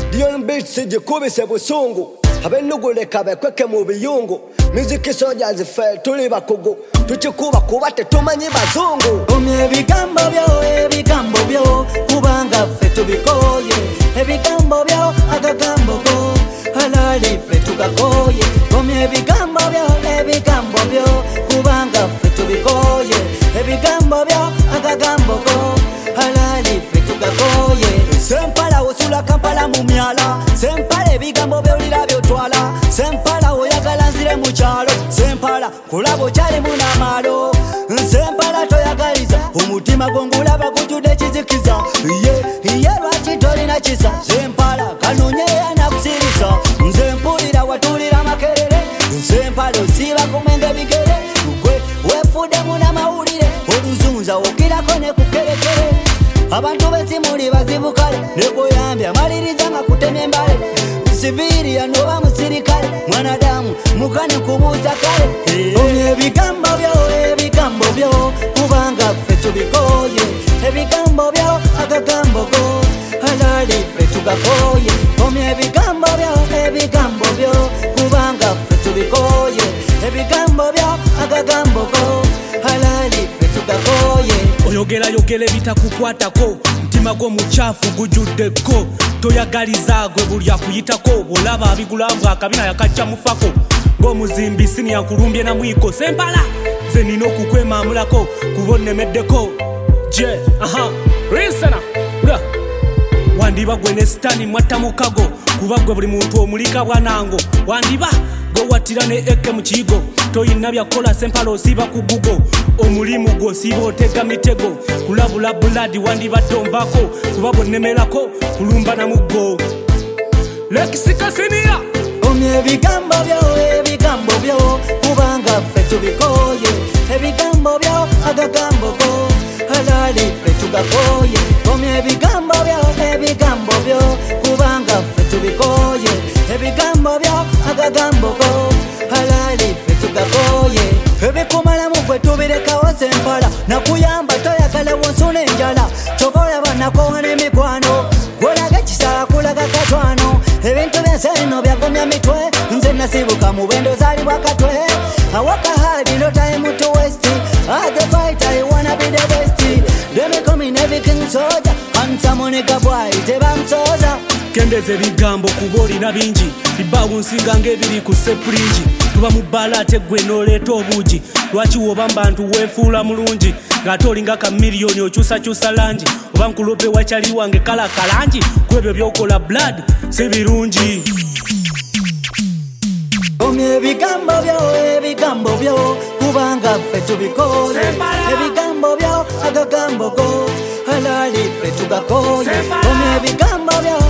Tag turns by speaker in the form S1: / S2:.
S1: Dion beats igikubise busungu abenuguleka bekweke mu biyungu Music soldiers fe tuli bakugu tukikuba kuba tetumanyi bazungu
S2: Omye ebigambo byo kubanga fe tubikoye ebigambo byo agagambo go halali fe tugakoye Omye ebigambo byo kubanga fe tubikoye ebigambo byo agagambo go halali fe tugakoye Sempala usula Kampala mu myala Sempala ebigambo byolira byotwala Sempala oyagala nzire mu kyalo Sempala kulabo kyali munamalo Sempala toyagaliza omutima gongulaba gujudde kizikiza Iye lwaki tolina kisa Sempala kanonye yanakusirisa Nze mpulira watulira makerere Sempala osiba kumenge bigere Gwe wefude munamawulire oluzunza okirako ne kukerekere Abantu besimuli bazibukale nekuyambya maliriza nga kutemya embale Siviria noba musirikale mwanadamu mukane kubuuza kale Omye ebigambo byo kubanga ffe tubikoye ebigambo byo agagambo go halali ffe tugakoye Omye ebigambo byo kubanga ffe tubikoye ebigambo byo agagambo go halali ffe tugakoye
S3: Oyogera ebitakukwatako mutima gwo muchafu gujuddeko toyagaliza gwe buli akuyitako bolaba abigulavu akabina yakajja mufako ng'omuzimbi sini yakulumbye na mwiko Sempala ze nina okukwemamulako kubonemeddeko je rinsana wandiba gwe ne sitani mwatta mukago kuba gwe buli muntu omulika bwanango wandiba gowatira ne eke mu kiyigo toyina byakola Sempala osiba ku gugo omulimu gwo siba otega mitego kulabula buladi wandibadde onvako kuba bwennemerako kulumba na muggo lekisika siniya
S2: Omye ebigambo byo kubanga ffe tubikoye ebigambo byo agagambo go halali ffe tugakoye Omye ebigambo byo kubanga ffe tubikoye ebigambo byo agagambo go halali ffe tugakoye ebikumalamu gwe tubirekawo Sempala nakuyamba toyagala wonsuna enjala tokolaba nakowa n'emikwano gwolaga ekisala kulaga katwano ebintu byenseno byagumya mitwe nze nasibuka mu bwendo zalibwa katwe awaka hard no time to waste the fight I wanna be the best they me come in every king soldier and someone boy tebamsoza
S3: kendeze ebigambo kuba olina bingi bibawo nsinga ng'ebiri ku sepulingi tuba mu bbala ate gwe n'oleeta obuugi lwaki woba mbantu weefuula mulungi ng'ate olinga kamiliyoni okyusakyusa langi oba nkulope wakyali wange kala kalangi ku ebyo by'okola blood si birungi
S2: Omye ebigambo byo kubanga ffe tubikoye ebigambo byo agagambo go halali ffe tugakoye Omye ebigambo byo